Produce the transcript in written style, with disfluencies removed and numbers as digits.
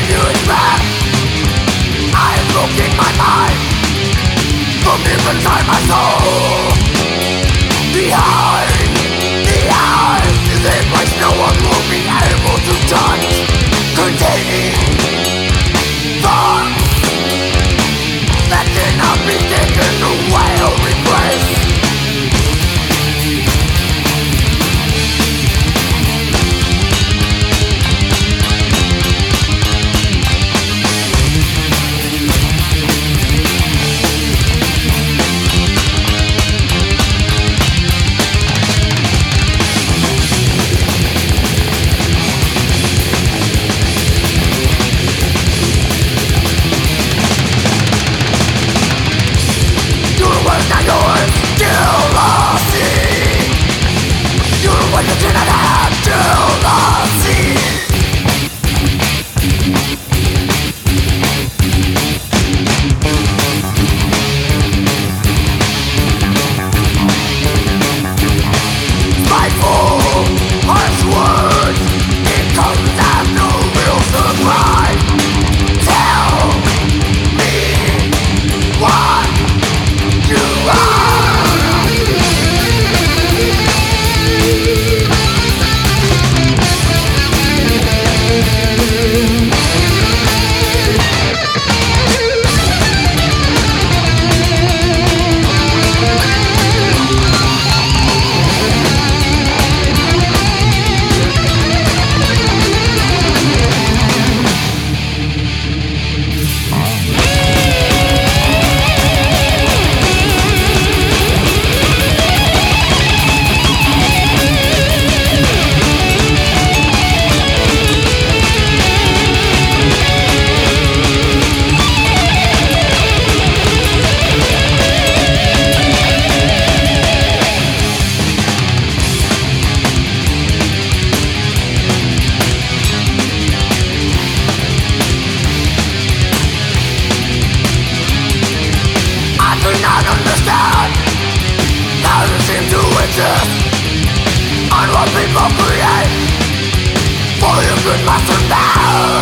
continuous back. I am looking my mind from deep inside my soul. Behind the eyes is a place no one will be able to touch, containing thoughts that cannot be taken away or replaced. On what people create for your good master now.